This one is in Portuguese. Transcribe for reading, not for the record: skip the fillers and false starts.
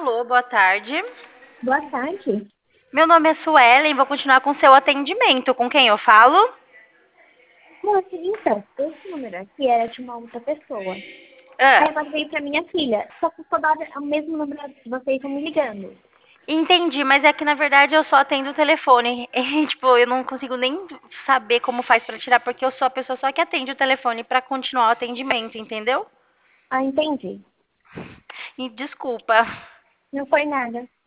Alô, boa tarde. Boa tarde. Meu nome é Suelen, vou continuar com seu atendimento. Com quem eu falo? Moça, então, esse número aqui era de uma outra pessoa. Aí Ah, eu passei pra minha filha, só que toda hora é o mesmo número que vocês estão me ligando. entendi, mas é que na verdade eu só atendo o telefone. Tipo, eu não consigo nem saber como faz pra tirar, porque eu sou a pessoa só que atende o telefone pra continuar o atendimento, entendeu? Ah, entendi. E desculpa. Não foi nada.